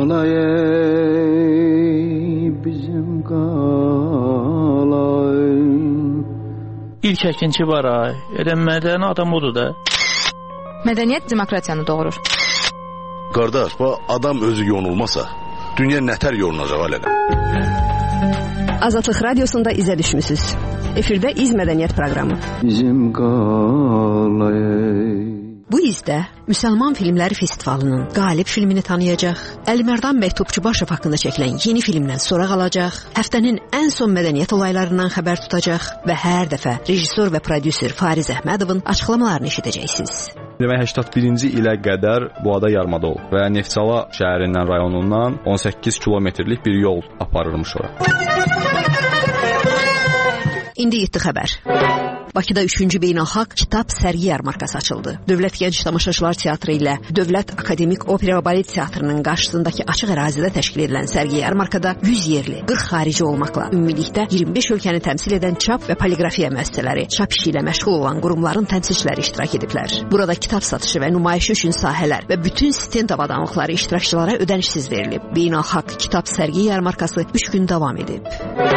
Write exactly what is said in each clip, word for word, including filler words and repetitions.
qalay bizim qalay. İlk əkinçi var ay. Elə mədəni adam odur da. Mədəniyyət demokratiyanı doğurur. Qardaş, bu adam özü yonulmasa, dünya nətər yonulacaq alədə? Azadlıq Radiosunda izə düşmüsünüz. Efirdə İz Mədəniyyət proqramı. Bizim qalay. Bu izdə Müsəlman Filmləri Festivalının qalib filmini tanıyacaq, Əlimərdan bəy Topçubaşov haqqında çəkilən yeni filmdən soraq alacaq, həftənin ən son mədəniyyət olaylarından xəbər tutacaq və hər dəfə rejissor və prodüser Fariz Əhmədovun açıqlamalarını eşidəcəksiniz. Demək, səksən birinci ilə qədər bu ada yarımada olub və Neftçala şəhərindən, rayonundan on səkkiz kilometrlik bir yol aparırmış ora. İndi yetdi xəbər. Bakıda üçüncü beynəlxalq kitab sərgi yarmarkası açıldı. Dövlət Gənc Tamaşaçılar Teatrı ilə Dövlət Akademik Opera və Balet Teatrının qarşısındakı açıq ərazidə təşkil edilən sərgi yarmarkada yüz yerli, qırx xarici olmaqla ümumilikdə iyirmi beş ölkəni təmsil edən çap və poliqrafiya müəssisələri, çap işi ilə məşğul olan qurumların təmsilçiləri iştirak ediblər. Burada kitab satışı və nümayişi üçün sahələr və bütün stent avadanlıqları iştirakçılara ödənişsiz verilib. Beynəlxalq kitab sərgi yarmarkası üç gün davam edib.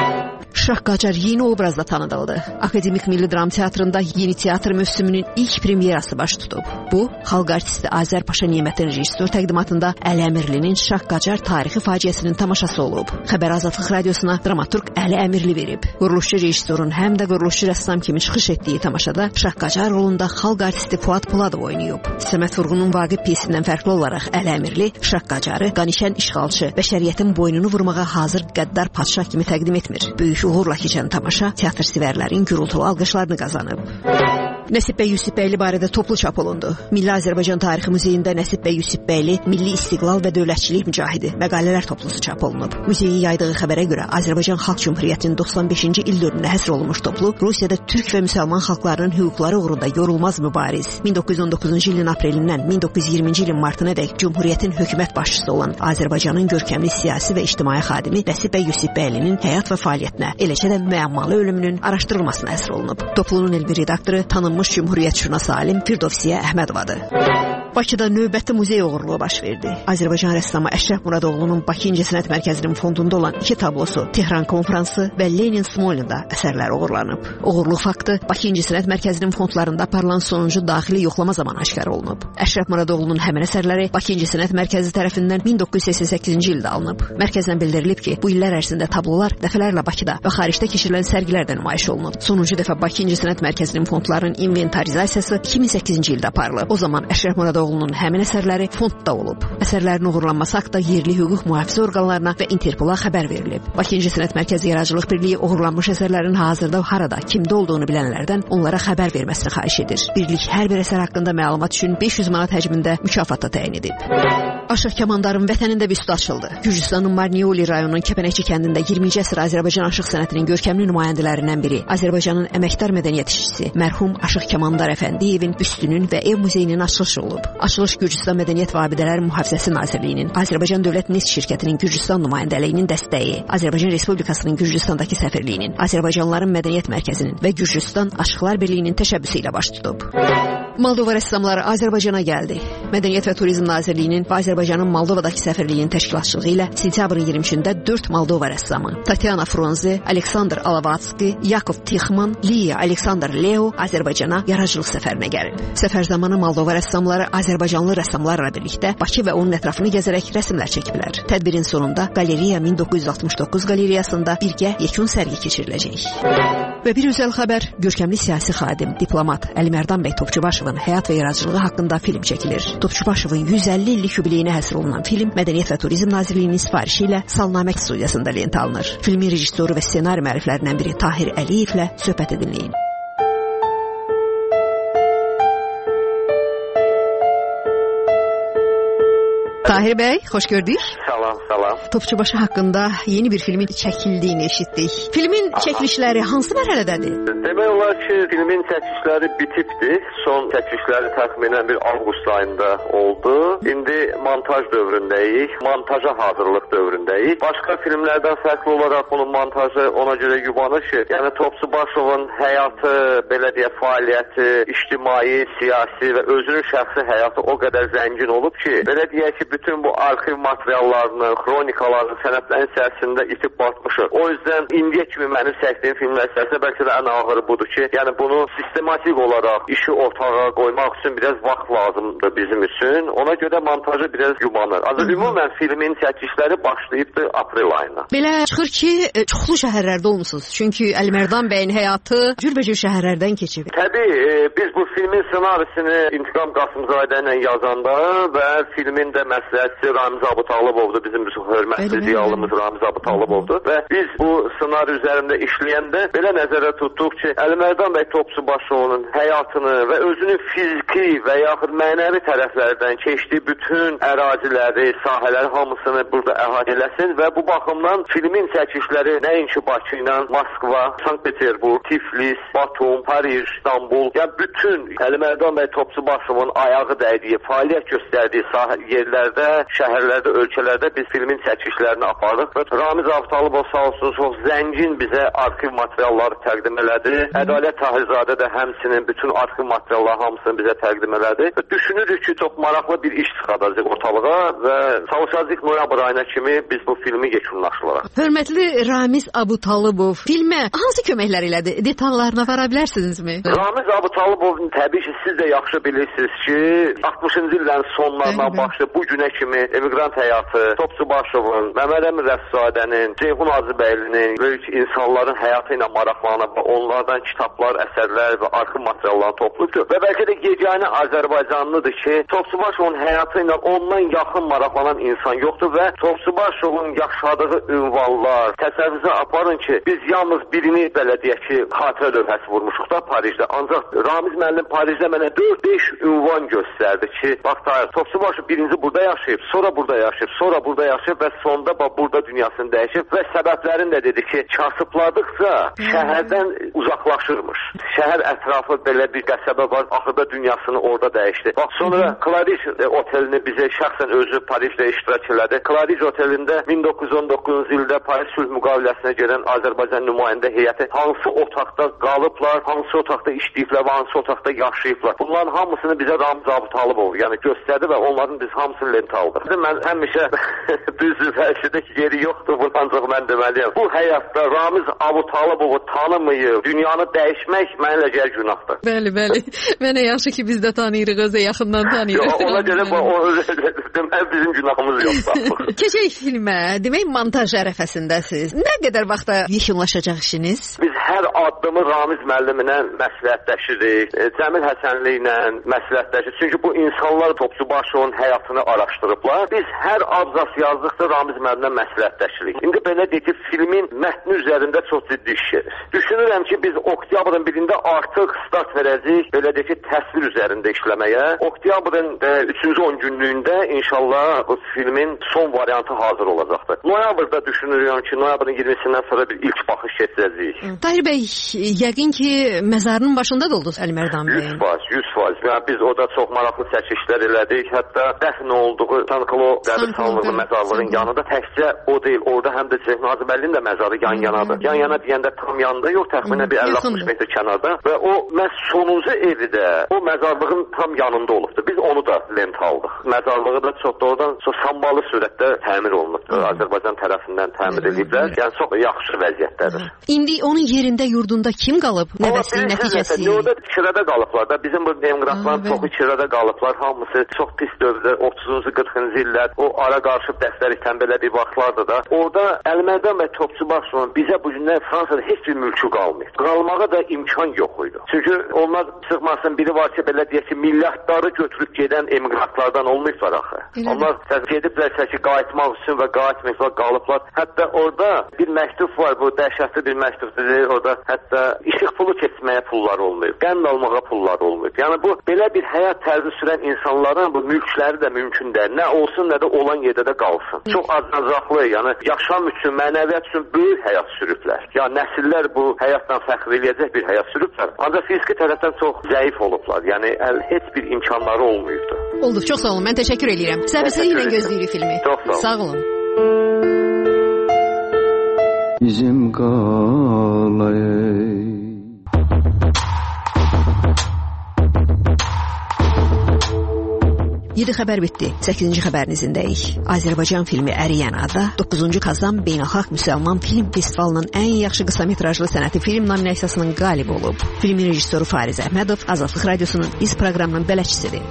Şah Qacar yeni obrazda tanıdıldı. Akademik Milli Dram Teatrında yeni teatr mövsümünün ilk premyerası baş tutub. Bu, xalq artisti Azər Paşa Nimətin rejissor təqdimatında Əli Əmirlinin Şah Qacar tarixi faciəsinin tamaşası olub. Xəbər Azadlıq Radiosuna dramaturq Əli Əmirli verib. Quruluşçu rejissorun həm də quruluşçu rəssam kimi çıxış etdiyi tamaşada Şah Qacar rolunda xalq artisti Fuad Poladov oynayıb. Səməd Vurğunun Vaqif piyesindən fərqli olaraq Əli Əmirli Şah Qacarı qanişən işğalçı, bəşəriyyətin boynunu vurmağa hazır qəddar padşah kimi təqdim etmir. Böyük uğurla keçən tamaşa teatr sevərlərin gürültülü alqışlarını qazanıb. Nəsib bəy Yusifbəyli barədə toplu çap olundu. Milli Azərbaycan Tarixi Muzeyində Nəsib bəy Yusifbəyli milli istiqlal və dövlətçilik mücahidi məqalələr toplusu çap olunub. Muzeyin yaydığı xəbərə görə Azərbaycan Xalq Cümhuriyyətinin doxsan beşinci il dövrünə həsr olunmuş toplu Rusiyada türk və müsəlman xalqlarının hüquqları uğrunda yorulmaz mübariz. min doqquz yüz on doqquzuncu ilin aprelindən min doqquz yüz iyirminci ilin martınadək Cümhuriyyətin hökumət başçısı olan Azərbaycanın görkəmli siyasi və ictimai xadimi Nəsib bəy Yusifbəylinin həyat və fəaliyyətinə, eləcə də müəmmalı ölümünün araşdırılmasına həsr olunub. Toplunun elmi redaktoru tanınmış Cümhuriyyətşünas alim Firdovsiyə Əhmədovadır. Bakıda növbəti muzey uğurluğu baş verdi. Azərbaycan rəssamı Əşrəf Muradoğlu'nun Bakı İncəsənət Mərkəzinin fondunda olan iki tablosu Tehran Konfransı və Lenin Smolnida əsərləri uğurlanıb. Uğurluq faktı Bakı İncəsənət Mərkəzinin fondlarında aparılan sonuncu daxili yoxlama zamanı aşkar olunub. Əşrəf Muradoğlu'nun həmin əsərləri Bakı İncəsənət Mərkəzi tərəfindən min doqquz yüz səksən səkkizinci ildə alınıb. Mərkəzdən bildirilib ki, bu illər ərzində tablolar dəfələrlə Bakıda və xaricdə keçirilən sərgilərdə nümayiş olunub. Sonuncu dəfə Bakı İncəsənət Mərkəzinin fondlarının inventarizasiyası iki min səkkizinci ildə aparılıb. O zaman Əşrəf Muradoğlu'nun həmin əsərləri fondda olub. Əsərlərin uğurlanması haqqında yerli hüquq mühafizə orqanlarına və Interpola xəbər verilib. Bakı İncəsənət Mərkəzi Yaradıcılıq Birliyi uğurlanmış əsərlərin hazırda harada, kimdə olduğunu bilənlərdən onlara xəbər verməsini xahiş edir. Birlik hər bir əsər haqqında məlumat üçün beş yüz manat həcmində mükafat da təyin edib. Aşıq Kamandarın vətənində büstü açıldı. Gürcüstanın Marnioli rayonunun Kəpənəkçi kəndində iyirminci əsr Azərbaycan aşıq sənətinin görkəmli nümayəndələrindən biri, Azərbaycanın əməkdar mədəniyyət işçisi mərhum Aşıq Kamandar Əfəndiyevin büstünün və ev muzeyinin açılışı olub. Açılış Gürcüstan Mədəniyyət və Abidələr Mühafizəsi Nazirliyinin, Azərbaycan Dövlət Neft şirkətinin Gürcüstan nümayəndəliyinin dəstəyi, Azərbaycan Respublikasının Gürcüstandakı səfirliyinin, Azərbaycanlıların Mədəniyyət Mərkəzinin və Gürcüstan Aşıqlar Birliyinin təşəbbüsü ilə baş tutub. Moldova rəssamları Azərbaycana gəldi. Mədəniyyət və Turizm Nazirliyinin və Azərbaycanın Moldovadakı səfirliyinin təşkilatçılığı ilə sentyabrın iyirmi üçündə dörd Moldova rəssamı Tatyana Fronze, Aleksandr Alavatski, Yakov Tixman, Liya Aleksandr Leo Azərbaycana yaradıcılıq səfərinə gəlib. Səfər zamanı Moldova rəssamları Azərbaycanlı rəssamlarla birlikdə Bakı və onun ətrafını gəzərək rəsmlər çəkiblər. Tədbirin sonunda Qaleriya min doqquz yüz altmış doqquz qalereyasında birgə yekun sərgi keçiriləcək. Və bir özəl xəbər, görkəmli siyasi xadim, diplomat Əlimərdan bəy Topçubaşovun həyat və yaradıcılığı haqqında film çəkilir. Topçubaşovun yüz əlli illik yubileyinə həsr olunan film Mədəniyyət və Turizm Nazirliyinin sifarişi ilə Salnamək studiyasında lentə alınır. Filmin rejissoru və ssenari müəlliflərindən biri Tahir Əliyevlə söhbət edinləyin. Tahir bəy, xoş gördük. Salam, salam. Topçubaşı haqqında yeni bir filmin çəkildiyini eşitdik. Filmin Aha. çəkilişləri hansı mərhələdədir? Demək olar ki, filmin çəkilişləri bitibdir. Son çəkilişləri təxminən bir avqust ayında oldu. İndi montaj dövründəyik. Montaja hazırlıq dövründəyik. Başqa filmlərdən fərqli olaraq bunun montajı ona görə yubanır ki, yəni Topçubaşovun həyatı, belə deyə fəaliyyəti, ictimai, siyasi və özünün şəxsi həyatı o qədər zəngin olub ki, belə deyək ki, bütün bu arxiv materiallarını, xronikalarını, sənədlərin içərisində itib batmışıq. O yüzden indiyə kimi mənim çəkdiyim filmlər içərisində bəlkə də ən ağırı budur ki, yəni bunu sistematik olaraq işi ortağa qoymaq üçün biraz vaxt lazımdır bizim üçün. Ona görə montajı biraz yubanır. Ancaq ümumən filmin çəkişləri başlayıbdır aprel ayına. Belə çıxır ki, çoxlu şəhərlərdə olmusunuz. Çünki Əlimərdan bəyin həyatı cürbəcür şəhərlərdən keçib. Təbii, e, biz bu filmin ssenarisini İntiqam Qasımzadə ilə yazanda və filmin də məsləhətçisi Ramiz Abutağlıbovdur, bizim hörmətli diyalımız Ramiz Abutağlıbovdur və biz bu ssenari üzərində işləyəndə belə nəzərə tutduq ki, Əlimərdan bəy Topçubaşovun həyatını və özünün fiziki və yaxud mənəvi tərəflərdən keçdiyi bütün əraziləri, sahələri hamısını burada əhatə eləsin və bu baxımdan filmin çəkişləri nəinki Bakı ilə Moskva, Sankt-Peterburg, Tiflis, Batum, Paris, İstanbul, yəni bütün Əlimərdan bəy Topçubaşovun ayağı dəydiyi, fəaliyyət göstərdiyi sahə yerlərdə, şəhərlərdə, ölkələrdə biz filmin çəkişlərini apardıq və Ramiz Abutağlıbov sağ olsun çox zəngin bizə arxiv materialları təqdim elədi. Ədalət Tahirzadə də həmçinin bütün arxiv materialları hamısını bizə təqdim elədi. Və düşünürük ki, çox maraqlı bir iş çıxadacaq ortalığa və çalışacağıq noyabr ayına kimi biz bu filmi yekunlaşdırarıq. Hörmətli Ramiz Abutağlıbov, filmə hansı köməklər elədi? Detallarına vara bilərsinizmi? Ramiz Abutağlıbovun təbii ki, siz də yaxşı bilirsiniz ki, altmışıncı illərin sonlarından başlayıb bu günə kimi emiqrant həyatı, Topçubaşovun, Məmməd Əmin Rəfsadənin, Ceyhun Hacıbəylinin böyük insanların həyatı ilə maraqlanıb, onlardan kitablar, əsərlər və arxiv materiallarını toplayıbdır. Və bəlkə də yeganə Azərbaycanlıdır ki, Topçubaşovun həyatı ilə ondan yaxın maraqlanan insan yoxdur və Topçubaşovun yaşadığı ünvanlar, təsəvvürünüzə aparın ki, biz yalnız birini belə deyək ki, xatirə lövhəsi vurmuşuq da Parisdə. Ancaq Ramiz müəllim Parisdə mənə dörd beş ünvan göstərdi ki, bax Tahir, Topçubaşov birinci burada yaşayıb, sonra burada yaşayıb, sonra burada yaşayıb və sonda bax burada dünyasını dəyişib və səbəblərini də dedi ki, kasıbladıqca şəhərdən uzaqlaşırmış. Şəhər ətrafı belə bir qəsəbə var, axırda dünyasını orada dəyişdi. Bax sonra Clarice otelini bizə şəxsən özü Parisdə iştirak elədi. Clarice otelində min doqquz yüz on doqquzuncu ildə Paris sülh müqaviləsinə gələn Azərbaycan nümayəndə heyəti hansı otaqda qalıblar, hansı otaqda işləyiblər və hansı otaqda yaşayıblar. Bunların hamısını bizə Ramiz Abutağlıbov yəni göstərdi və onların biz hamısını lentə aldıq. Mən həmişə düzdür, fəlsəfədə yeri yoxdur, bunu ancaq mən deməliyəm. Bu həyatda Ramiz Abutağlıbovu tanımayıb, dünyanı dəyişmək mənə gəl günahdır. Bəli, bəli. Mənə yaxşı ki, biz də tanıyırıq, özə yaxından tanıyırıq. Ona görə demək bizim günahımız yoxdur. Keçək filmə, demək montaj ərəfəsindəsiz. Nə qədər vaxta yekunlaşacaq işiniz? Biz hər addımı Ramiz müəlliminə məsləhətləşirik, Cəmil Həsənli ilə məsləhətləşirik. Çünki bu insanlar Topçubaşovun həyatını araşdırıblar. Biz hər abzas yazdıqda Ramiz müəllimlə məsləhətləşirik. İndi belə deyək ki, filmin mətni üzərində çox ciddi iş gedir. Düşünürəm ki, biz oktyabrın birində artıq start verəcəyik, belə deyək ki, təsvir üzərində işləməyə. Oktyabrın üçüncü on günlüyündə inşallah bu filmin son variantı hazır olacaqdır. Noyabrda düşünürəm ki, noyabrın iyirmisindən sonra bir ilk baxış keçirəcəyik. Tahir bəy, yəqin ki, məzarının başında da oldunuz Əlimərdan bəyin. yüz faiz, yüz faiz. Yəni, biz orada çox maraqlı çəkişlər elədik. Hətta dəfn olduğu Sanklo qəbirstanlığı məzarlığın yanında təkcə o deyil, orada həm də Ceyhun Hacıbəylinin də məzarı yan-yanadır. Yan-yana deyəndə tam yanında yox, təxminən bir əlli altmış metr kənarda və o məhz sonuncu evi də o məzarlığın tam yanında olubdur. Biz onu da lent aldıq. Məzarlığı da çox doğrudan çox sambalı surətdə təmir olunubdur. Azərbaycan tərəfindən təmir ediblər. Yəni çox yaxşı vəziyyətdədir. İndi onun yerində, yurdunda kim qalıb? Nəvəsinin nəticəsi? Orada kirədə qalıblar da. Bizim bu emigrantların çoxu kirədə qalıblar. Hamısı çox pis dövrdə, otuzuncu qırxıncı illər o ara qarışıb dəstəlikdən belə bir vaxtlardır da. Orada Əlimərdan və Topçubaşovun bizə bu gündən Fransada heç bir mülkü qalmayıb. Qalmağa da imkan yox idi. Çünki onlar çıxmasın biri var ki, belə deyək ki, milyardları götürüb gedən emigrantlardan olmayıblar axı. Onlar gediblərsə ki, qayıtmaq üçün və qayıtmayıblar, qalıblar. Hətta orada bir məktub var, bu dəhşətli bir məktubdur. Orada hətta işıq pulu keçməyə pullar olmayıb, qənd almağa pullar olmayıb. Yəni bu belə bir həyat tərzi sürən insanların bu mülkləri də mümkün deyil. Nə olsun, nə də olan yerdə də qalsın. Çox acınacaqlı, yəni yaşam üçün, mənəviyyat üçün böyük həyat sürüblər. Ya nəsillər bu həyatla fəxr eləyəcək bir həyat sürüblər. Ancaq fiziki tərəfdən çox zəif olublar. Yəni əl, heç bir imkanları olmayıbdı. Oldu, çox sağ olun. Mən təşəkkür edirəm. Səbirsizliklə gözləyirik filmi. Çox sağ olun. Sağ olun. Bizim qalay yeddi xəbər bitdi. səkkizinci xəbərin izindəyik. Azərbaycan filmi Əriyən Ada doqquzuncu Kazan Beynəlxalq Müsəlman Film Festivalının ən yaxşı qısa metrajlı sənəti film nominasiyasının qalibi olub. Filmin rejissoru Fariz Əhmədov Azadlıq Radiosunun iz proqramının bələdçisidir.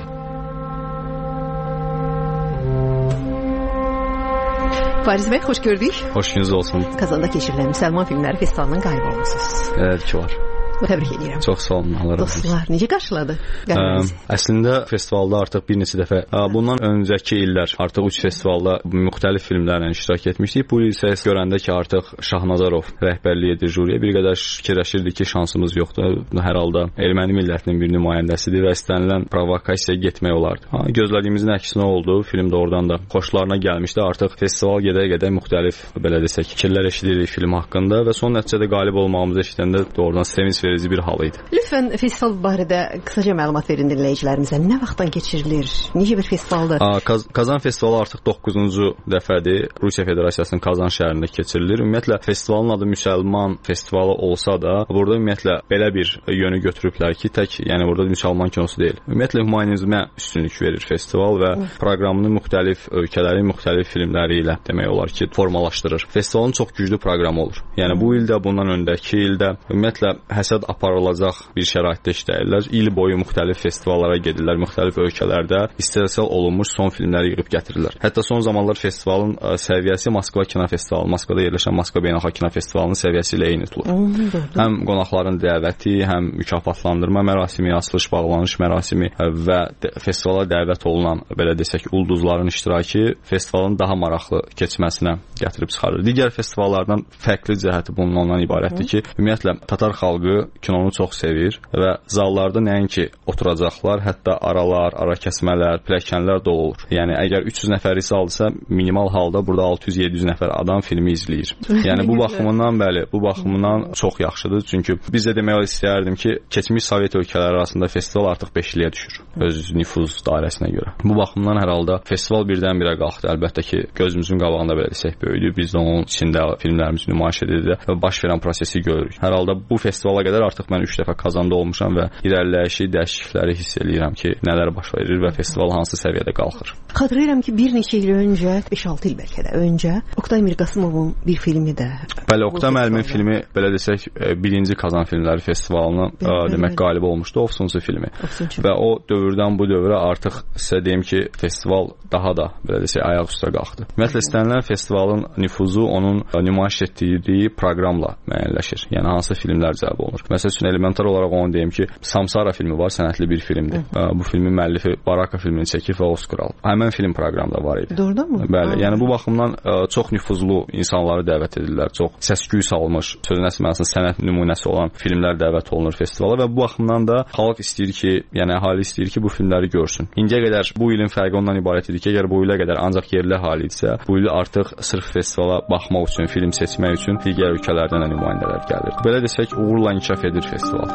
Fariz bəy, xoş gördük. Xoş gününüz olsun. Kazanda keçirilən Müsəlman Filmləri Festivalının qalibi olmuşsunuz. Evet ki var. Təbrik edirəm. Çox sağ olun. Allah razı olsun. Dostlar, necə qarşıladı? Ə, əslində festivalda artıq bir neçə dəfə, ə, bundan öncəki illər artıq üç festivalda müxtəlif filmlərlə iştirak etmişdik. Bu il isə görəndə ki, artıq Şahnazarov rəhbərlik edir jüriyə, bir qədər fikirləşirdik ki, şansımız yoxdur. Hər halda erməni millətinin bir nümayəndəsidir və istənilən provokasiyaya getmək olardı. Ha, gözlədiyimizin əksinə oldu. Film də oradan da xoşlarına gəlmişdi. Artıq festival gedə-gedə müxtəlif, belə desək, fikirlər eşidirik film haqqında və son nəticədə qalib olmağımızı eşidəndə doğrudan sevinç verici bir hal idi. Lütfən festival barədə qısaca məlumat verin dinləyicilərimizə. Nə vaxtdan keçirilir? Necə bir festivaldır? Aa, Kaz Kazan festivalı artıq doqquzuncu dəfədir Rusiya Federasiyasının Kazan şəhərində keçirilir. Ümumiyyətlə festivalın adı Müsəlman festivalı olsa da, burada ümumiyyətlə belə bir yönü götürüblər ki, tək, yəni burada müsəlman kinosu deyil. Ümumiyyətlə humanizmə üstünlük verir festival və proqramını müxtəlif ölkələrin müxtəlif filmləri ilə demək olar ki, formalaşdırır. Festivalın çox güclü proqramı olur. Yəni bu ildə, bundan öncəki ildə ümumiyyətlə həsəd aparılacaq bir şəraitdə işləyirlər. İl boyu müxtəlif festivallara gedirlər, müxtəlif ölkələrdə istehsal olunmuş son filmləri yığıb gətirirlər. Hətta son zamanlar festivalın ə, səviyyəsi Moskva Kino Festivalı, Moskvada yerləşən Moskva Beynəlxalq Kino Festivalının səviyyəsi ilə eyni tutulur. Həm qonaqların dəvəti, həm mükafatlandırma mərasimi, açılış bağlanış mərasimi və festivala dəvət olunan, belə desək, ulduzların iştirakı festivalın daha maraqlı keçməsinə gətirib çıxarır. Digər festivallardan fərqli cəhəti bunun ondan ibarətdir ki, ümumiyyətlə Tatar xalqı kinonu çox sevir və zallarda nəinki oturacaqlar, hətta aralar, ara kəsmələr, pilləkənlər dolu olur. Yəni əgər üç yüz nəfərlik zaldırsa, minimal halda burada altı yüz yeddi yüz nəfər adam filmi izləyir. Yəni bu baxımından bəli, bu baxımından çox yaxşıdır. Çünki biz də demək istəyərdim ki, keçmiş Sovet ölkələri arasında festival artıq beşliyə düşür öz nüfuz dairəsinə görə. Bu baxımdan hər halda festival birdən-birə qalxdı. Əlbəttə ki, gözümüzün qabağında belə desək böyüdü. Biz də onun içində filmlərimiz nümayiş edirdi və baş verən prosesi görürük. Hər halda bu festivala qədər artıq mən üç dəfə Kazanda olmuşam və irəliləyişi, dəyişiklikləri hiss eləyirəm ki, nələr baş verir və festival hansı səviyyədə qalxır. Xatırlayıram ki, bir neçə il öncə, beş altı il bəlkə də öncə, Oqtay Mirqasımovun bir filmi də. Bəli, Oqtay müəllimin filmi, belə desək, birinci Kazan Filmləri Festivalının demək qalibi olmuşdu, Ofsuncu filmi. Ofsuncu. Və o dövrdən bu dövrə artıq sizə deyim ki, festival daha da, belə desək, ayaq üstə qalxdı. Ümumiyyətlə istənilən festivalın nüfuzu onun nümayiş etdirdiyi proqramla müəyyənləşir. Yəni hansı filmlər cəlb olunur. Məsəl üçün elementar olaraq onu deyim ki, Samsara filmi var, sənətli bir filmdir. Hı. Bu filmin müəllifi Baraka filmini çəkib və Oskar alıb. Həmin film proqramda var idi. Doğrudanmı? Bəli, ha. Yəni bu baxımdan çox nüfuzlu insanları dəvət edirlər. Çox səs-küy salmış, sözün əsl mənasında sənət nümunəsi olan filmlər dəvət olunur festivala və bu baxımdan da xalq istəyir ki, yəni əhali istəyir ki, bu filmləri görsün. İndiyə qədər bu ilin fərqi ondan ibarət idi ki, əgər bu ilə qədər ancaq yerli əhali idisə, bu il artıq sırf festivala baxmaq üçün, film seçmək üçün digər ölkələrdən də nümayəndələr gəlir. Belə desək, uğurla inkişaf edir festival.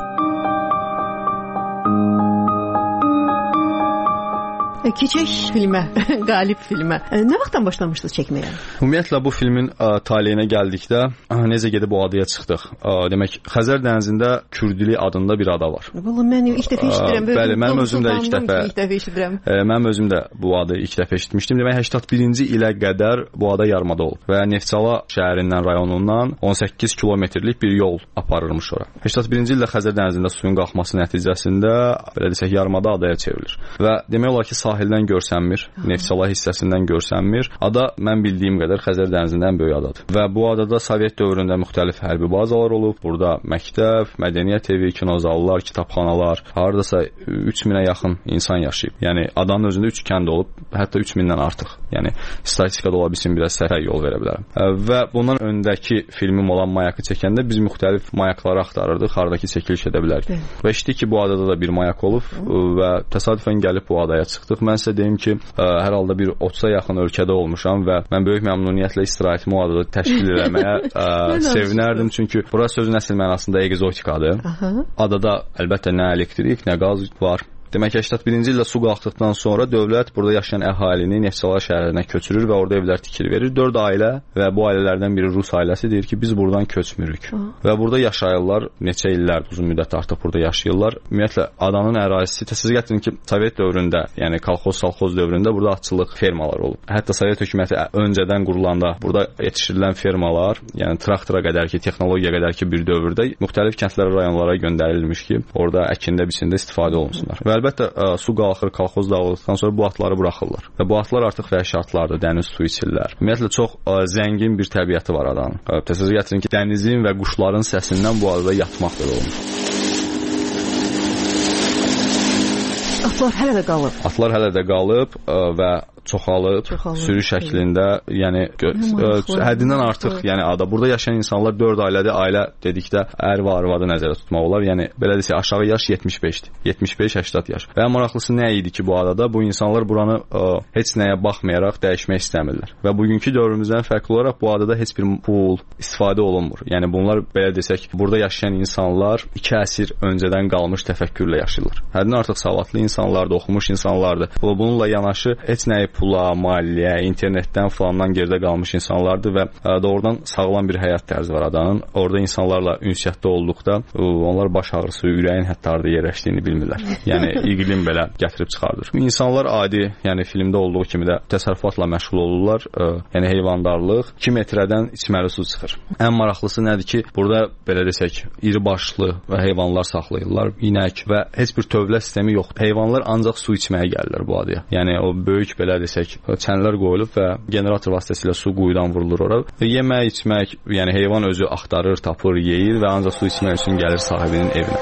Keçək filmə, qalib filmə. Nə vaxtdan başlamışdınız çəkməyə? Ümumiyyətlə bu filmin ə, taleyinə gəldikdə ə, necə gedib o adaya çıxdıq. Ə, demək, Xəzər dənizində Kürdili adında bir ada var. Vallahi mən ilk dəfə eşidirəm. Ə, bəli, mənim özüm də ilk dəfə. İlk dəfə eşidirəm. Ə, mənim özüm də bu adı ilk dəfə eşitmişdim. Demək, səksən birinci ilə qədər bu ada yarımada olub və Neftçala şəhərindən, rayonundan on səkkiz kilometrlik bir yol aparırmış ora. səksən birinci ildə Xəzər dənizində suyun qalxması nəticəsində belə desək yarımada adaya çevrilir. Və demək olar ki, sahildən görsənmir, Neftçala hissəsindən görsənmir. Ada mən bildiyim qədər Xəzər dənizindən böyük adadır. Və bu adada Sovet dövründə müxtəlif hərbi bazalar olub. Burada məktəb, mədəniyyət evi, kinozallar, kitabxanalar, hardasa üç minə yaxın insan yaşayıb. Yəni adanın özündə üç kənd olub, hətta üç mindən artıq. Yəni statistikada ola bilsin, biraz səhvə yol verə bilərəm. Və bundan öncəki filmim olan Mayakı çəkəndə biz müxtəlif mayakları axtarırdıq, hardakı çəkiliş edə bilərik. Və eşitdik ki, bu adada da bir mayak olub və təsadüfən gəlib bu adaya çıxdıq. Mən sizə deyim ki, ə, hər halda bir otuza yaxın ölkədə olmuşam və mən böyük məmnuniyyətlə istirahətimi o adada təşkil etməyə sevinərdim. Çünki bura sözün əsl mənasında egzotikadır. Aha. Adada əlbəttə nə elektrik, nə qaz var. Demək, səksən birinci ildə su qalxdıqdan sonra dövlət burada yaşayan əhalini Neftçala şəhərinə köçürür və orada evlər tikili verir. dörd ailə və bu ailələrdən biri rus ailəsi deyir ki, biz buradan köçmürük. Hı. Və burada yaşayırlar, neçə illərdir, uzun müddət artıq burada yaşayırlar. Ümumiyyətlə, adanın ərazisi, təsəvvür gətirin ki, Sovet dövründə, yəni kolxoz-salxoz dövründə burada atçılıq fermalar olub. Hətta Sovet hökuməti öncədən qurulanda burada yetişdirilən fermalar, yəni traktora qədər ki, texnologiya qədər ki, bir dövrdə müxtəlif kəndlərə, rayonlara göndərilmiş ki, orada əkində, biçində istifadə olunsunlar. Və əlbəttə, ə, su qalxır, kolxoz dağıldıqdan sonra bu atları buraxırlar. Və bu atlar artıq vəhşi atlardır, dəniz su içirlər. Ümumiyyətlə, çox ə, zəngin bir təbiəti var adanın. Təsəvvür gətirin ki, dənizin və quşların səsindən bu adada yatmaq belə olmuş. Atlar hələ də qalıb. Atlar hələ də qalıb ə, və çoxalıb, çoxalıb, sürü şəklində, yəni həddindən artıq, yəni ada. Burada yaşayan insanlar dörd ailədir. Ailə dedikdə ər və arvadı nəzərdə tutmaq olar. Yəni belə desə aşağı yaş yetmiş beşdir. yetmiş beş səksən yaş. Və ən maraqlısı nə idi ki, bu adada bu insanlar buranı ə, heç nəyə baxmayaraq dəyişmək istəmirlər. Və bugünkü dövrümüzdən fərqli olaraq bu adada heç bir pul istifadə olunmur. Yəni bunlar belə desək, burada yaşayan insanlar iki əsr öncədən qalmış təfəkkürlə yaşayırlar. Həddindən artıq savadlı insanlardır, oxumuş insanlardır. Bununla yanaşı heç nəyi pula, maliyyə, internetdən falandan geridə qalmış insanlardır və doğrudan sağlam bir həyat tərzi var adanın. Orada insanlarla ünsiyyətdə olduqda onlar baş ağrısı, ürəyin hətta harda yerləşdiyini bilmirlər. Yəni iqlim belə gətirib çıxardır. İnsanlar adi, yəni filmdə olduğu kimi də təsərrüfatla məşğul olurlar. Yəni heyvandarlıq iki metrədən içməli su çıxır. Ən maraqlısı nədir ki, burada belə desək, iri başlı və heyvanlar saxlayırlar, inək və heç bir tövlə sistemi yoxdur. Heyvanlar ancaq su içməyə gəlirlər bu adaya. Yəni o böyük belə desək, çənlər qoyulub və generator vasitəsilə su quyudan vurulur ora. Yemək, içmək, yəni heyvan özü axtarır, tapır, yeyir və ancaq su içmək üçün gəlir sahibinin evinə.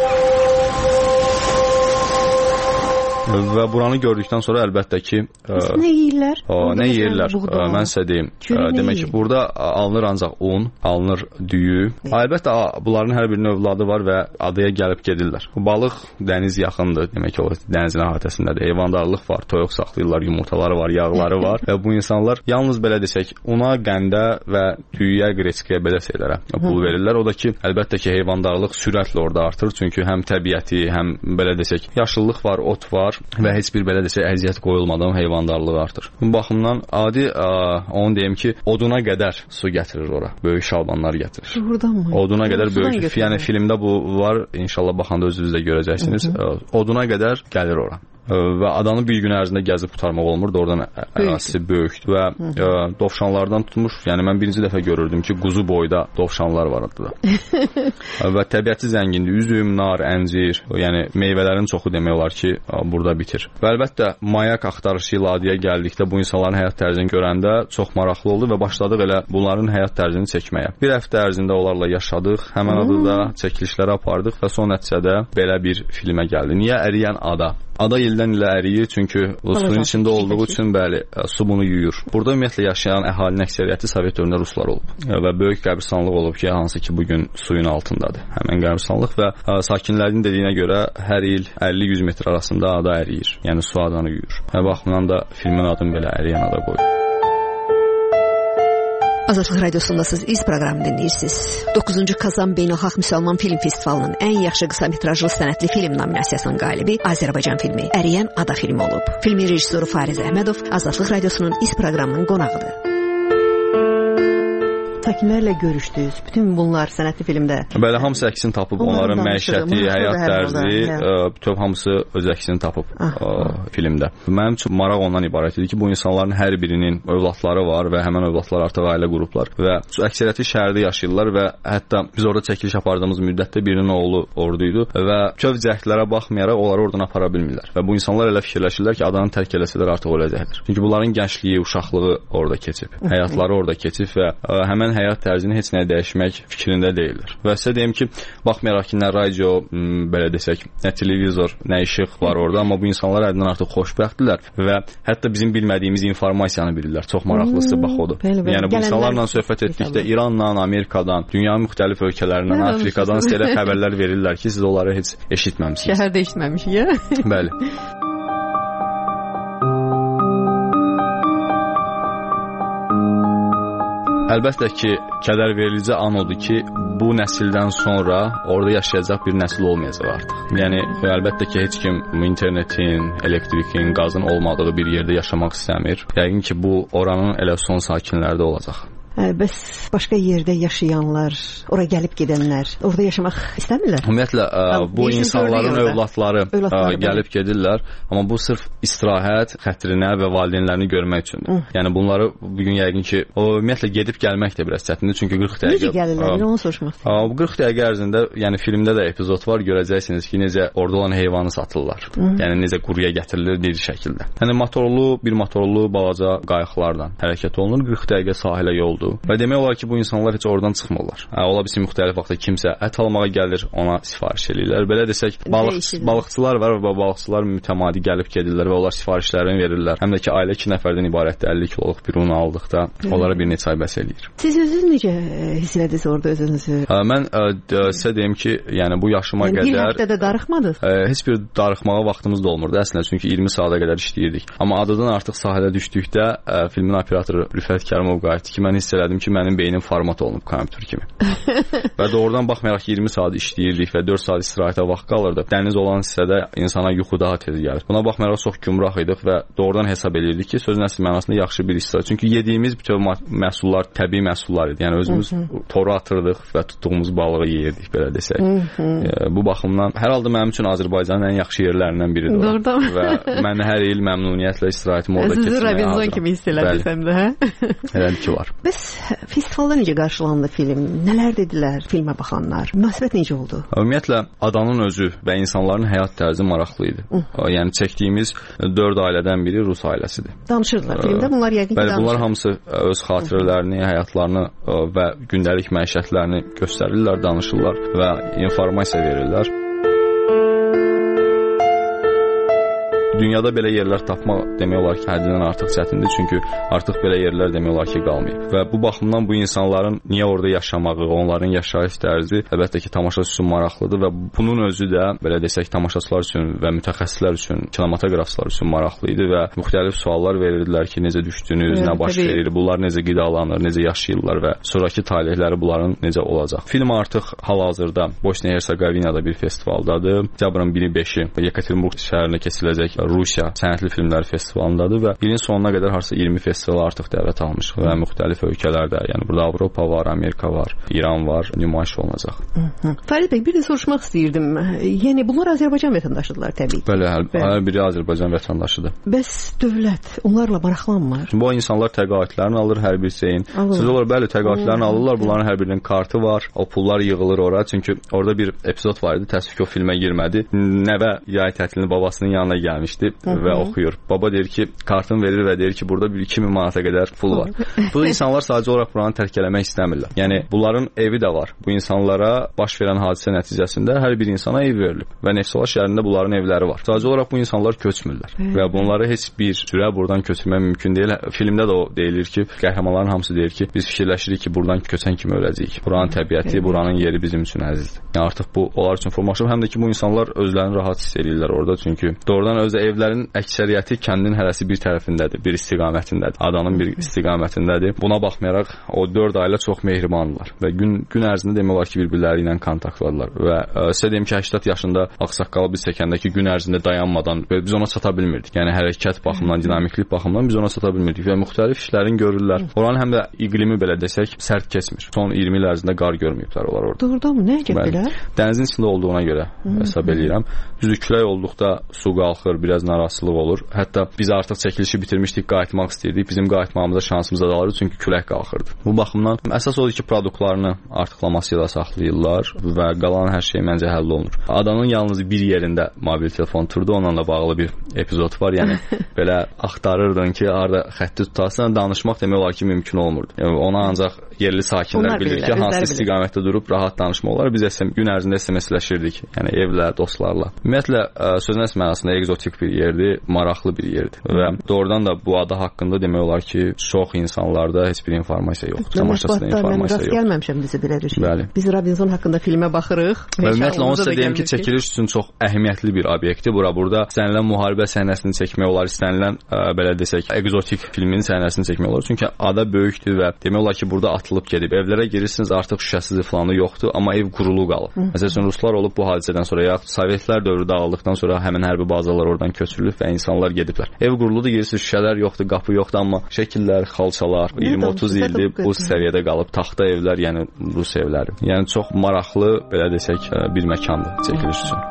Və buranı gördükdən sonra əlbəttə ki, ə, nə yeyirlər? O, nə yeyirlər? Ə, mən sizə deyim. Ə, demək ki, burada alınır ancaq un, alınır düyü. Əlbəttə bunların hər birinin övladı var və adaya gəlib gedirlər. Balıq dəniz yaxındır, demək ki, o dənizin əhatəsindədir. Heyvandarlıq var, toyuq saxlayırlar, yumurtaları var, yağları var və bu insanlar yalnız belə desək, una, qəndə və düyüyə, qreçkiyə belə şeylərə pul verirlər. O da ki, əlbəttə ki, heyvandarlıq sürətlə orada artır, çünki həm təbiəti, həm belə desək, yaşıllıq var, ot var və heç bir belə desək əziyyət qoyulmadan heyvandarlığı artır. Bu baxımdan adi ə, onu deyim ki, oduna qədər su gətirir ora. Böyük şalbanlar gətirir. Buradanmı? Oduna qədər böyük. Yəni filmdə bu var. İnşallah baxanda özünüz də görəcəksiniz. Ə, oduna qədər gəlir ora. Və adanı bir gün ərzində gəzib qurtarmaq olmur. Oradan ərazisi böyükdür və ə, dovşanlardan tutmuş. Yəni mən birinci dəfə görürdüm ki, quzu boyda dovşanlar var adada. Və təbiəti zəngindir. Üzüm, nar, əncir, yəni meyvələrin çoxu demək olar ki, burada bitir. Və əlbəttə mayak axtarışı ilə adaya gəldikdə bu insanların həyat tərzini görəndə çox maraqlı oldu və başladıq elə bunların həyat tərzini çəkməyə. Bir həftə ərzində onlarla yaşadıq. Həmin adada çəkilişlər apardıq və son nəticədə belə bir filmə gəldi. Niyə əriyən ada? Ada ildən ilə əriyir, çünki suyun içində olduğu üçün bəli, su bunu yuyur. Burada ümumiyyətlə yaşayan əhalinin əksəriyyəti Sovet dövründə ruslar olub və böyük qəbirstanlıq olub ki, hansı ki bugün suyun altındadır. Həmin qəbirstanlıq və sakinlərin dediyinə görə hər il əlli yüz metr arasında ada əriyir. Yəni su adanı yuyur. Və baxımdan da filmin adını belə əriyən ada qoyur. Azadlıq Radiosundasınız, İz proqramı dinləyirsiniz. doqquzuncu Kazan Beynəlxalq Müsəlman Film Festivalının ən yaxşı qısa metrajlı sənədli film nominasiyasının qalibi Azərbaycan filmi Əriyən Ada filmi olub. Filmin rejissoru Fariz Əhmədov Azadlıq Radiosunun İz proqramının qonağıdır. Sakinlərlə görüşdünüz. Bütün bunlar sənətli filmdə. Bəli, hamısı əksini tapıb. Onların məişəti, həyat tərzi, bütöv hamısı öz əksini tapıb ə, filmdə. Mənim üçün maraq ondan ibarət idi ki, bu insanların hər birinin övladları var və həmin övladlar artıq ailə qurublar və əksəriyyəti şəhərdə yaşayırlar və hətta biz orada çəkiliş apardığımız müddətdə birinin oğlu orada idi və köv cəhdlərə baxmayaraq onları oradan apara bilmirlər. Və bu insanlar elə fikirləşirlər ki, adanı tərk eləsələr artıq öləcəkdir. Çünki bunların gəncliyi, uşaqlığı orada keçib. Həyatları orada keçib və ə, həmin həyat tərzini heç nəyə dəyişmək fikrində deyirlər. Və sizə deyim ki, baxmayaraq ki, nə radio, belə desək, nə televizor, nə işıq var orada, amma bu insanlar həddindən artıq xoşbəxtdirlər və hətta bizim bilmədiyimiz informasiyanı bilirlər. Çox maraqlısı bax odur. Bəli, bəli. Yəni bu insanlarla söhbət etdikdə İrandan, Amerikadan, dünyanın müxtəlif ölkələrindən, Afrikadan sizə xəbərlər verirlər ki, siz onları heç eşitməmisiniz. Şəhərdə eşitməmişik, ya? Bəli. Əlbəttə ki, kədər verici an odur ki, bu nəsildən sonra orada yaşayacaq bir nəsil olmayacaq artıq. Yəni, əlbəttə ki, heç kim internetin, elektrikin, qazın olmadığı bir yerdə yaşamaq istəmir. Yəqin ki, bu oranın elə son sakinlərdə olacaq. Bəs başqa yerdə yaşayanlar, ora gəlib gedənlər, orada yaşamaq istəmirlər? Ümumiyyətlə, ə, bu insanların övladları, övladları ə, gəlib gedirlər, amma bu sırf istirahət xətrinə və valideynlərini görmək üçündür. Hı. Yəni bunları bugün yəqin ki, o ümumiyyətlə gedib gəlmək də biraz çətindir, çünki qırx dəqiqə. Necə gəlirlər? Onu soruşmaq istəyirəm. qırx dəqiqə ərzində, yəni filmdə də epizod var, görəcəksiniz ki, necə orada olan heyvanı satırlar. Hı. Yəni necə quruya gətirilir bir şəkildə. Yəni motorlu, bir motorlu balaca qayıqlarla hərəkət olunur, qırx dəqiqə sahilə yoldur. Və demək olar ki, bu insanlar heç oradan çıxmırlar. Hə, ola bilsin müxtəlif vaxtda kimsə ət almağa gəlir, ona sifariş eləyirlər. Belə desək, balıq, balıqçılar var və balıqçılar mütəmadi gəlib gedirlər və onlar sifarişlərini verirlər. Həm də ki, ailə iki nəfərdən ibarətdir, əlli kiloluq bir un aldıqda onlara bir neçə ay bəs eləyir. Siz özünüz necə hiss elədiniz orada özünüzü? Hə, mən ə, sizə deyim ki, yəni bu yaşıma yəni, qədər... Bir həftədə darıxmadınız? Ə, heç bir darıxmağa vaxtımız da olmurdu əslində, çünki iyirmi saata qədər işləyirdik. Amma adadan artıq sahilə düşdükdə ə, filmin operatoru Rüfət Kərimov qayıtdı ki, mən hiss elədim ki, mənim beynim format olunub kompüter kimi. Və doğrudan baxmayaraq ki, iyirmi saat işləyirdik və dörd saat istirahətə vaxt qalırdı. Dəniz olan hissədə insana yuxu daha tez gəlir. Buna baxmayaraq çox gümrah idik və doğrudan hesab edirdik ki, sözün əsl mənasında yaxşı bir istirahət. Çünki yediyimiz bütün məhsullar təbii məhsullar idi. Yəni özümüz toru atırdıq və tutduğumuz balığı yeyirdik, belə desək. E, bu baxımdan hər halda mənim üçün Azərbaycanın ən yaxşı yerlərindən biridir. Doğrudan. Və mən hər il məmnuniyyətlə istirahətimi orada keçirməyə hazıram. Siz Robinson kimi hiss elədirsən də, hə? Elədir ki, var. Bəs festivalda necə qarşılandı film? Nələr dedilər filmə baxanlar? Münasibət necə oldu? Ümumiyyətlə, adanın özü və insanların həyat tərzi maraqlı idi. Hı. Yəni çəkdiyimiz dörd ailədən biri Rus ailəsidir. Danışırdılar filmdə, bunlar yəqin ki, danışır. Bəli, bunlar hamısı öz xatirələrini, həyatlarını və gündəlik məişətlərini göstərirlər, danışırlar və informasiya verirlər. Dünyada belə yerlər tapmaq demək olar ki, həddindən artıq çətindir, çünki artıq belə yerlər demək olar ki, qalmayıb. Və bu baxımdan bu insanların niyə orada yaşamağı, onların yaşayış tərzi əlbəttə ki, tamaşaçı üçün maraqlıdır və bunun özü də belə desək tamaşaçılar üçün və mütəxəssislər üçün, kinematografçılar üçün maraqlı idi və müxtəlif suallar verirdilər ki, necə düşdünüz, evet, nə baş tabii. verir, bunlar necə qidalanır, necə yaşayırlar və sonrakı talihləri bunların necə olacaq. Film artıq hal-hazırda Bosniya-Hersegovinada bir festivaldadır. Dekabrın biri beşi Yekaterinburg şəhərində keçiriləcək Rusiya Sənətli Filmlər Festivalındadır və ilin sonuna qədər harca iyirmi festival artıq dəvət almış və müxtəlif ölkələrdə, yəni burada Avropa var, Amerika var, İran var, nümayiş olunacaq. Farid bəy, bir də soruşmaq istəyirdim. Yəni bunlar Azərbaycan vətəndaşıdırlar təbii ki. Bəli, hər, hər biri Azərbaycan vətəndaşıdır. Bəs dövlət onlarla maraqlanmır? Bu insanlar təqaüdlərini alır hər bir şeyin. Siz olur, bəli, təqaüdlərini alırlar, bunların hər birinin kartı var, o pullar yığılır ora, çünki orada bir epizod var idi, təəssüf ki, o filmə girmədi. Nəvə yay tətilini babasının yanına gəlmişdi və oxuyur. Baba deyir ki, kartını verir və deyir ki, burada bir iki min manata qədər pul var. Bu insanlar sadəcə olaraq buranı tərk eləmək istəmirlər. Yəni bunların evi də var. Bu insanlara baş verən hadisə nəticəsində hər bir insana ev verilib və Neftçala şəhərində bunların evləri var. Sadəcə olaraq bu insanlar köçmürlər və bunları heç bir sürə buradan köçürmək mümkün deyil. Filmdə də o deyilir ki, qəhrəmanların hamısı deyir ki, biz fikirləşirik ki, buradan köçən kimi öləcəyik. Buranın təbiəti, buranın yeri bizim üçün əzizdir. Yəni artıq bu onlar üçün formalaşıb, həm də ki, bu insanlar özlərini rahat hiss edirlər orada, çünki doğrudan özü evlərin əksəriyyəti kəndin hərəsi bir tərəfindədir, bir istiqamətindədir, adanın bir istiqamətindədir. Buna baxmayaraq o dörd ailə çox mehribandılar və gün gün ərzində demək olar ki, bir-birləri ilə kontaktladılar və ə, sizə deyim ki, səksən yaşında ağsaqqalı biz çəkəndə ki, gün ərzində dayanmadan və biz ona çata bilmirdik. Yəni hərəkət baxımından, dinamiklik baxımından biz ona çata bilmirdik və müxtəlif işlərin görürlər. Oranın həm də iqlimi belə desək sərt keçmir. Son iyirmi il ərzində qar görməyiblər onlar orada. Doğrudanmı? Nə gəl belə? Dənizin içində olduğuna görə hesab eləyirəm. Düzdür, külək olduqda su qalxır, biraz narazılıq olur. Hətta biz artıq çəkilişi bitirmişdik, qayıtmaq istəyirdik. Bizim qayıtmağımıza şansımız azalırdı, çünki külək qalxırdı. Bu baxımdan əsas odur ki, produktlarını artıqlaması ilə saxlayırlar və qalan hər şey məncə həll olunur. Adanın yalnız bir yerində mobil telefon turdu, onunla bağlı bir epizod var. Yəni belə axtarırdın ki, harda xətti tutasan, danışmaq demək olar ki, mümkün olmurdu. Yəni ona ancaq yerli sakinlər bilir ki, hansı istiqamətdə durub rahat danışmaq olar. Biz gün ərzində S M S-ləşirdik, yəni evlə, dostlarla. Ümumiyyətlə sözün əsl mənasında egzotik bir yerdir, maraqlı bir yerdir. Və doğrudan da bu ada haqqında demək olar ki, çox insanlarda heç bir informasiya yoxdur. Tamaşasında informasiya yoxdur. Mən gəlməmişəm bizi belə bir şey. Bəli. Biz Robinson haqqında filmə baxırıq. Ümumiyyətlə onu sizə deyim ki, çəkiliş üçün çox əhəmiyyətli bir obyektdir. Bura burada istənilən müharibə səhnəsini çəkmək olar, istənilən ə, belə desək, ekzotik filmin səhnəsini çəkmək olar. Çünki ada böyükdür və demək olar ki, burada atılıb gedib. Evlərə girirsiniz, artıq şüşəsiz falanı yoxdur, amma ev qurulu qalıb. Məsələn, ruslar olub bu hadisədən sonra, ya Sovetlər dövrü dağıldıqdan sonra həmin hərbi bazalar oradan köçürülüb və insanlar gediblər. Ev quruludur, girirsiniz, şüşələr yoxdur, qapı yoxdur, amma şəkillər, xalçalar iyirmi otuz ildir bu səviyyədə qalıb. Taxta evlər, yəni rus evləri. Yəni çox maraqlı, belə desək, bir məkandır çəkiliş üçün.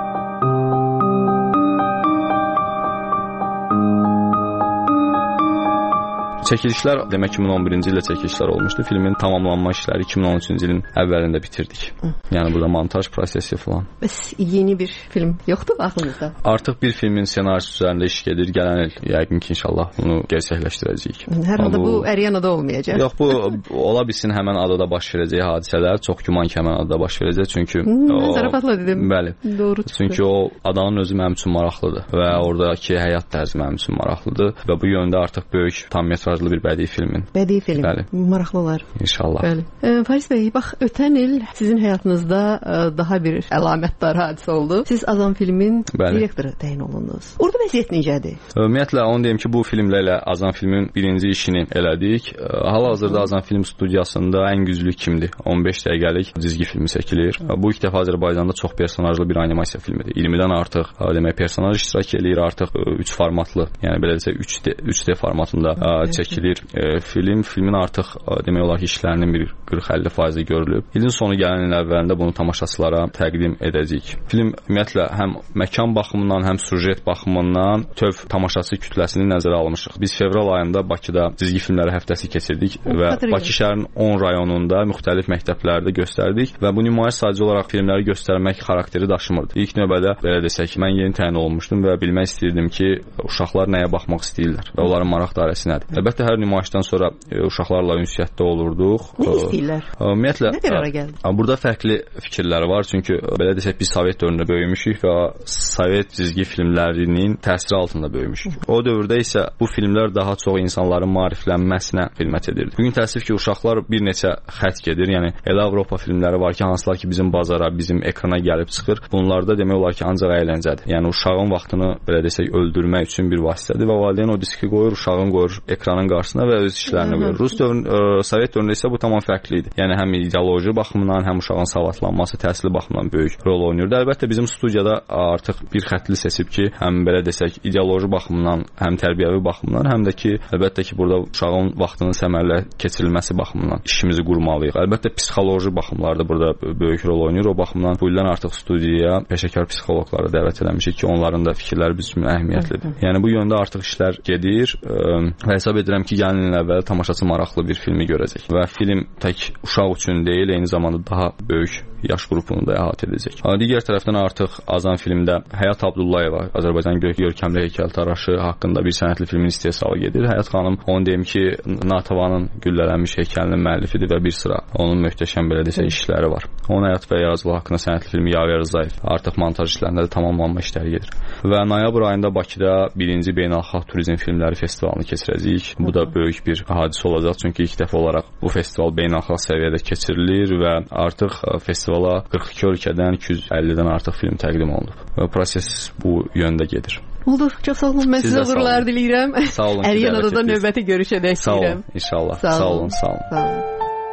Çəkilişlər demək iki min on birinci ildə çəkilişlər olmuşdu. Filmin tamamlanma işləri iki min on üçüncü ilin əvvəlində bitirdik. Yəni burada montaj prosesi falan. Bəs yeni bir film yoxdur aklınızda? Artıq bir filmin ssenarisi üzərində iş gedir. Gələn il yəqin ki, inşallah bunu gerçəkləşdirəcəyik. Hər halda bu Əriyən ada olmayacaq. Yox, bu ola bilsin həmin adada baş verəcək hadisələr. Çox güman ki, həmin adada baş verəcək. Çünki hmm, zarafatla dedim. Bəli. Doğru. Çünki o adanın özü mənim üçün maraqlıdır və oradakı həyat tərzi mənim üçün maraqlıdır və bu yöndə artıq böyük tam metraj bir bədii filmin. Bədii film. Bəli. Maraqlı olar. İnşallah. Bəli. E, Faris bəy, bax ötən il sizin həyatınızda e, daha bir əlamətdar hadisə oldu. Siz Azam filmin Bəli. direktoru təyin olundunuz. Orada vəziyyət necədir? Ümumiyyətlə onu deyim ki, bu filmlə ilə Azam filmin birinci işini elədik. Hal-hazırda Azam film studiyasında ən güclü kimdir? on beş dəqiqəlik cizgi filmi çəkilir. Bu ilk dəfə Azərbaycanda çox personajlı bir animasiya filmidir. iyirmidən artıq demək personaj iştirak eləyir, artıq üç formatlı, yəni belə desək üç D formatında çəkilir. çəkilir e, film. Filmin artıq e, demək olar ki, işlərinin bir qırx əlli faizi görülüb. İlin sonu gələn il əvvəlində bunu tamaşaçılara təqdim edəcəyik. Film ümumiyyətlə həm məkan baxımından, həm sujet baxımından töv tamaşaçı kütləsini nəzərə almışıq. Biz fevral ayında Bakıda cizgi filmləri həftəsi keçirdik və Bakı şəhərinin on rayonunda müxtəlif məktəblərdə göstərdik və bu nümayiş sadəcə olaraq filmləri göstərmək xarakteri daşımırdı. İlk növbədə belə desək, mən yeni təyin olmuşdum və bilmək istəyirdim ki, uşaqlar nəyə baxmaq istəyirlər və onların maraq dairəsi nədir. Əlbəttə hər nümayişdən sonra e, uşaqlarla ünsiyyətdə olurduq. Nə istəyirlər? Ümumiyyətlə, nə qərara gəldi? Burada fərqli fikirlər var, çünki belə desək biz Sovet dövründə böyümüşük və Sovet cizgi filmlərinin təsiri altında böyümüşük. O dövrdə isə bu filmlər daha çox insanların maariflənməsinə xidmət edirdi. Bugün təəssüf ki, uşaqlar bir neçə xətt gedir. Yəni elə Avropa filmləri var ki, hansılar ki bizim bazara, bizim ekrana gəlib çıxır. Bunlarda demək olar ki, ancaq əyləncədir. Yəni uşağın vaxtını belə desək öldürmək üçün bir vasitədir və valideyn o diski qoyur, uşağın qoyur ekranın qarşısına və öz işlərini qoyur. Rus dövrün, ə, Sovet dövründə isə bu tamam fərqli idi. Yəni həm ideoloji baxımından, həm uşağın savadlanması, təhsili baxımından böyük rol oynayırdı. Əlbəttə bizim studiyada artıq bir xəttli seçib ki, həm belə desək ideoloji baxımından, həm tərbiyəvi baxımdan, həm də ki, əlbəttə ki, burada uşağın vaxtının səmərəli keçirilməsi baxımından işimizi qurmalıyıq. Əlbəttə psixoloji baxımlarda burada böyük rol oynayır. O baxımdan bu ildən artıq studiyaya peşəkar psixoloqları dəvət etmişik ki, onların da fikirləri bizim üçün əhəmiyyətlidir. Yəni bu yöndə artıq işlər gedir və hesab edirəm ki, gələn il əvvəl tamaşaçı maraqlı bir filmi görəcək və film tək uşaq üçün deyil, eyni zamanda daha böyük yaş qrupunu da əhatə edəcək. Digər tərəfdən artıq Azam filmdə Həyat Abdullayeva, Azərbaycan görkəmli heykəltaraşı haqqında bir sənətli filmin istehsalı gedir. Həyat xanım, onu deyim ki, Natavanın güllələnmiş heykəlinin müəllifidir və bir sıra onun möhtəşəm belə desə işləri var. Onun həyat və yaradıcılığı haqqında sənətli filmi Yaver Rzayev artıq montaj işlərində də tamamlanma işləri gedir. Və noyabr ayında Bakıda birinci beynəlxalq turizm filmləri festivalını keçirəcəyik. Bu da böyük bir hadisə olacaq, çünki ilk dəfə olaraq bu festival beynəlxalq səviyyədə keçirilir və artıq festivala qırx iki ölkədən iki yüz əllidən artıq film təqdim olunub. Və proses bu yöndə gedir. Oldu, çox sağ olun. Mən sizə uğurlar diləyirəm. Sağ olun. Əriyən adada növbəti görüşədək istəyirəm. Sağ olun, inşallah. Sağ olun, sağ olun. Sağ olun.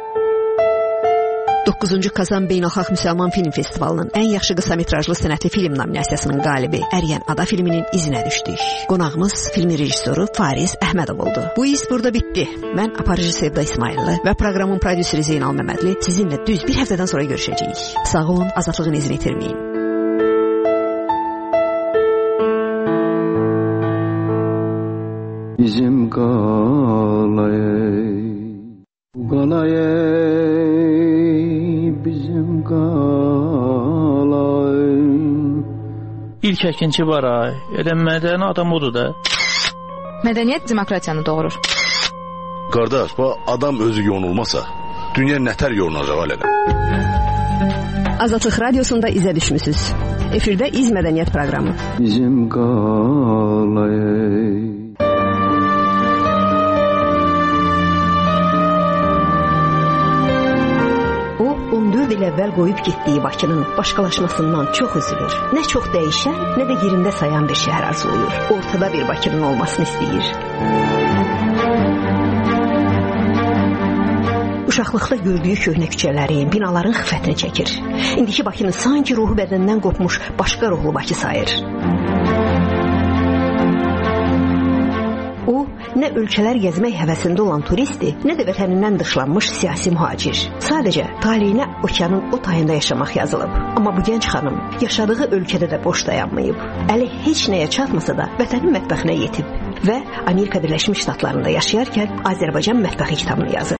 doqquzuncu Kazan Beynəlxalq Müsəlman Film Festivalının ən yaxşı qısa metrajlı sənətli film nominasiyasının qalibi Əriyən Ada filminin izinə düşdük. Qonağımız filmin rejissoru Fariz Əhmədov oldu. Bu iz burada bitdi. Mən aparıcı Sevda İsmayıllı və proqramın prodüseri Zeynal Məmmədli sizinlə düz bir həftədən sonra görüşəcəyik. Sağ olun, azadlığın izini itirməyin. Bizim qalayay, qalayay, bizim qalay. İlk əkinçi var ay, elə mədəni adam odur da. Mədəniyyət demokratiyanı doğurur. Qardaş, bu adam özü yonulmasa, dünya nətər yonulacaq alədə? Azadlıq Radiosunda izə düşmüsüz. Efirdə İz Mədəniyyət proqramı. Bizim qalay. O, on dörd il əvvəl qoyub getdiyi Bakının başqalaşmasından çox üzülür. Nə çox dəyişən, nə də yerində sayan bir şəhər arzulayır. Ortada bir Bakının olmasını istəyir. Uşaqlıqda gördüyü köhnə küçələrin, binaların xiffətini çəkir. İndiki Bakını sanki ruhu bədəndən qopmuş başqa ruhlu Bakı sayır. O, nə ölkələr gəzmək həvəsində olan turistdir, nə də vətənindən dışlanmış siyasi mühacir. Sadəcə taleyinə okeanın o tayında yaşamaq yazılıb. Amma bu gənc xanım yaşadığı ölkədə də boş dayanmayıb. Əli heç nəyə çatmasa da vətənin mətbəxinə yetib və Amerika Birləşmiş Ştatlarında yaşayarkən Azərbaycan mətbəxi kitabını yazır.